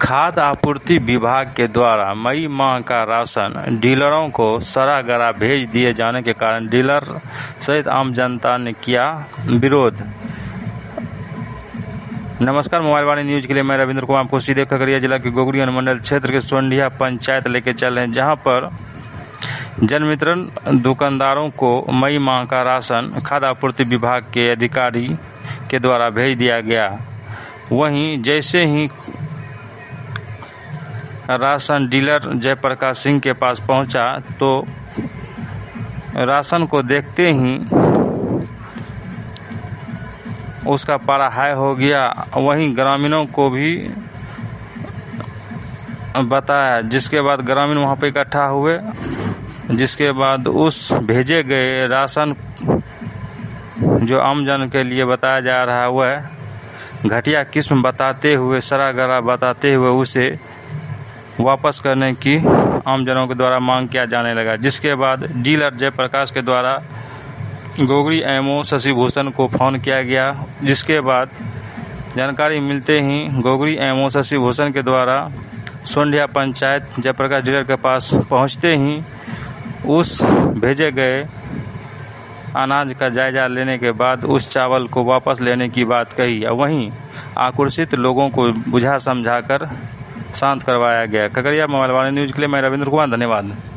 खाद्य आपूर्ति विभाग के द्वारा मई माह का राशन डीलरों को सरागरा भेज दिए जाने के कारण डीलर सहित आम जनता ने किया विरोध। नमस्कार, मोबाइल वाणी न्यूज के लिए मैं रविंद्र कुमार आपको सीधे खगड़िया जिला के गोगरी अनुमंडल क्षेत्र के सोंढिया पंचायत लेके चल रहे हैं, जहां पर जन वितरण दुकानदारों को मई माह का राशन खाद्य आपूर्ति विभाग के अधिकारी के द्वारा भेज दिया गया। वहीं जैसे ही राशन डीलर जयप्रकाश सिंह के पास पहुंचा तो राशन को देखते ही उसका पारा हाई हो गया। वहीं ग्रामीणों को भी बताया, जिसके बाद ग्रामीण वहां पर इकट्ठा हुए, जिसके बाद उस भेजे गए राशन जो आमजन के लिए बताया जा रहा है वह घटिया किस्म बताते हुए, सरागरा बताते हुए उसे वापस करने की आमजनों के द्वारा मांग किया जाने लगा। जिसके बाद डीलर जयप्रकाश के द्वारा गोगरी एमओ शशि भूषण को फोन किया गया। जिसके बाद जानकारी मिलते ही गोगरी एमओ शशि भूषण के द्वारा सोंढिया पंचायत जयप्रकाश डीलर के पास पहुंचते ही उस भेजे गए अनाज का जायजा लेने के बाद उस चावल को वापस लेने की बात कही। वहीं आक्रोशित लोगों को बुझा समझाकर शांत करवाया गया। खगड़िया मोबाइल वाणी न्यूज के लिए मैं रविंद्र कुमार, धन्यवाद।